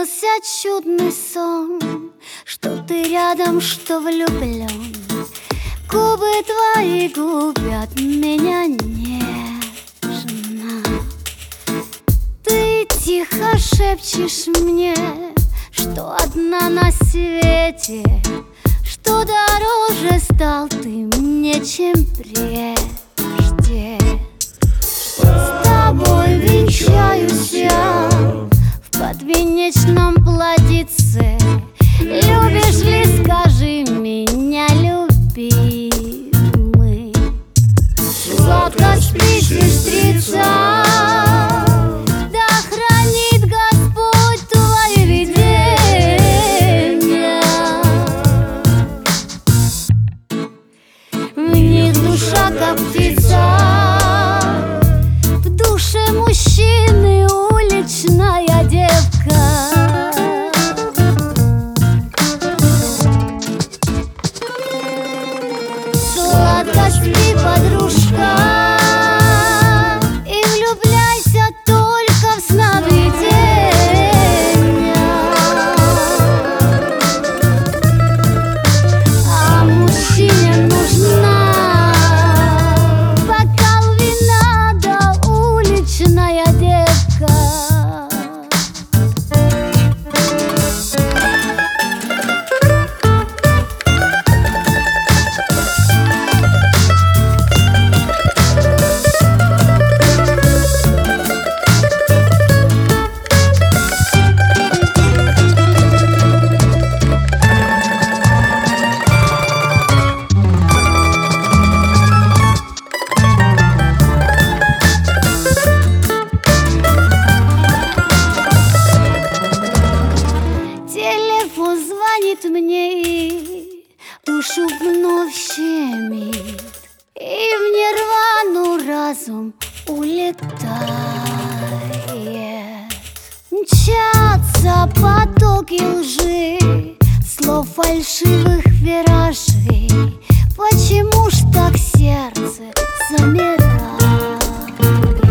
Снился чудный сон, что ты рядом, что влюблен. Губы твои губят меня нежно. Ты тихо шепчешь мне, что одна на свете, что дороже стал ты мне, чем прежде. С тобой венчаюсь я в подвенечном платьице. Любишь ли, скажи, меня, любимый? Сладко спи, сестрица, да хранит Господь твои видения. В них душа, как птица, в душе мужчины уличная девка. Сладко спи, подружка, и влюбляйся только в сновидения. А мужчине нужна бокал вина да уличная девка. Телефон звонит мне и душу вновь щемит, и в нирвану разум улетает. Мчатся потоки лжи, слов фальшивых виражей. Почему ж так сердце замирает?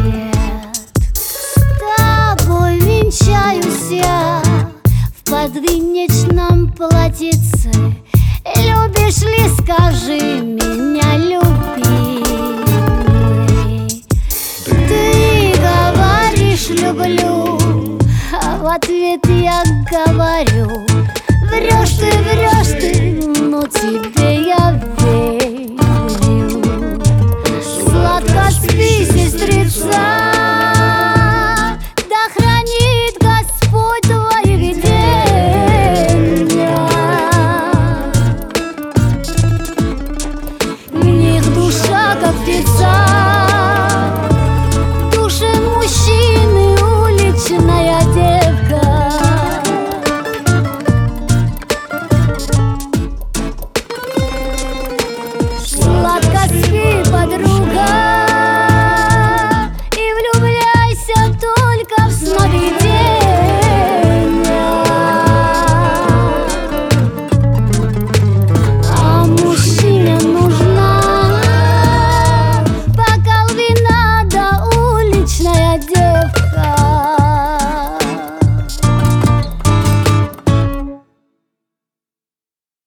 С тобой венчаюсь я в подвенечном платьице. Любишь ли, скажи, меня, любимый? Ты говоришь люблю, а в ответ я говорю: врешь ты, но тебе